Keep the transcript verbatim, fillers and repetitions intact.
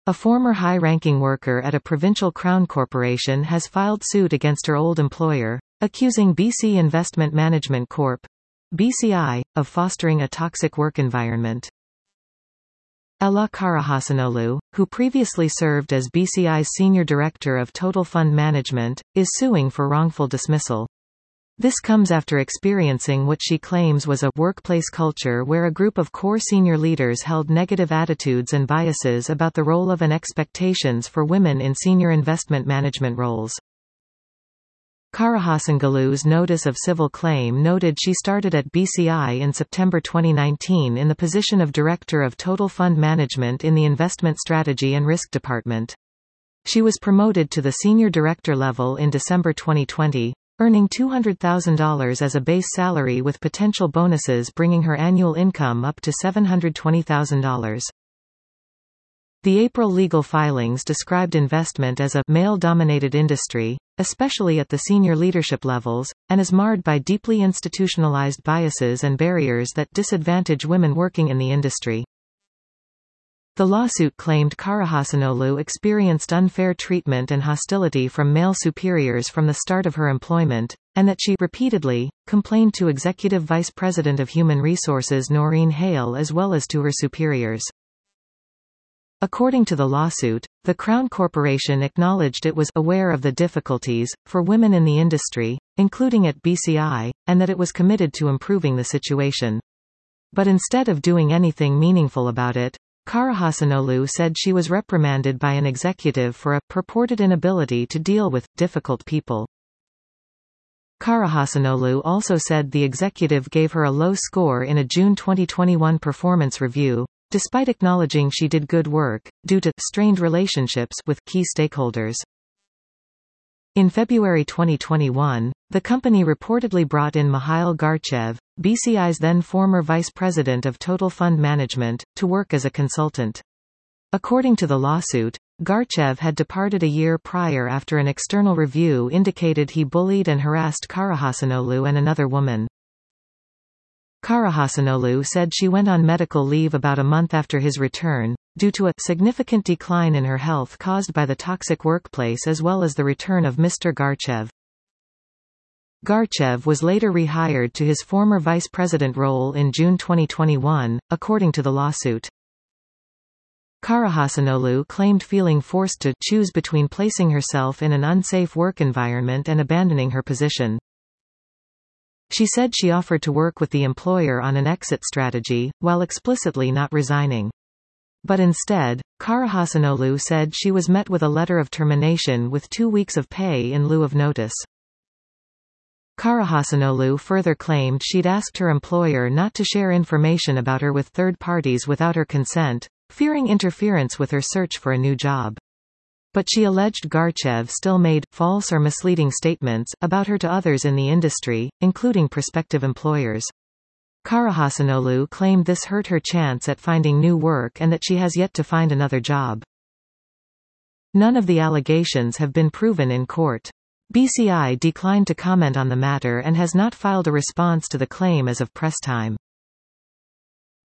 A former high-ranking worker at a provincial crown corporation has filed suit against her old employer, accusing B C Investment Management Corporation (B C I) of fostering a toxic work environment. Ella Karahasanoglu, who previously served as B C I's Senior Director of Total Fund Management, is suing for wrongful dismissal. This comes after experiencing what she claims was a workplace culture where a group of core senior leaders held negative attitudes and biases about the role of and expectations for women in senior investment management roles. Karahasanoglu's notice of civil claim noted she started at B C I in September twenty nineteen in the position of Director of Total Fund Management in the Investment Strategy and Risk Department. She was promoted to the Senior Director level in December twenty twenty, earning two hundred thousand dollars as a base salary with potential bonuses bringing her annual income up to seven hundred twenty thousand dollars. The April legal filings described investment as a male-dominated industry, especially at the senior leadership levels, and is marred by deeply institutionalized biases and barriers that disadvantage women working in the industry. The lawsuit claimed Karahasanoglu experienced unfair treatment and hostility from male superiors from the start of her employment, and that she repeatedly complained to Executive Vice President of Human Resources Noreen Hale as well as to her superiors. According to the lawsuit, the Crown Corporation acknowledged it was aware of the difficulties for women in the industry, including at B C I, and that it was committed to improving the situation. But instead of doing anything meaningful about it, Karahasanoglu said she was reprimanded by an executive for a purported inability to deal with difficult people. Karahasanoglu also said the executive gave her a low score in a June twenty twenty-one performance review, despite acknowledging she did good work, due to strained relationships with key stakeholders. In February twenty twenty-one, the company reportedly brought in Mikhail Garchev, B C I's then former vice president of Total Fund Management, to work as a consultant. According to the lawsuit, Garchev had departed a year prior after an external review indicated he bullied and harassed Karahasanoglu and another woman. Karahasanoglu said she went on medical leave about a month after his return, due to a significant decline in her health caused by the toxic workplace as well as the return of Mister Garchev. Garchev was later rehired to his former vice president role in June twenty twenty-one, according to the lawsuit. Karahasanoglu claimed feeling forced to choose between placing herself in an unsafe work environment and abandoning her position. She said she offered to work with the employer on an exit strategy, while explicitly not resigning. But instead, Karahasanoglu said she was met with a letter of termination with two weeks of pay in lieu of notice. Karahasanoglu further claimed she'd asked her employer not to share information about her with third parties without her consent, fearing interference with her search for a new job. But she alleged Garchev still made false or misleading statements about her to others in the industry, including prospective employers. Karahasanoglu claimed this hurt her chance at finding new work and that she has yet to find another job. None of the allegations have been proven in court. B C I declined to comment on the matter and has not filed a response to the claim as of press time.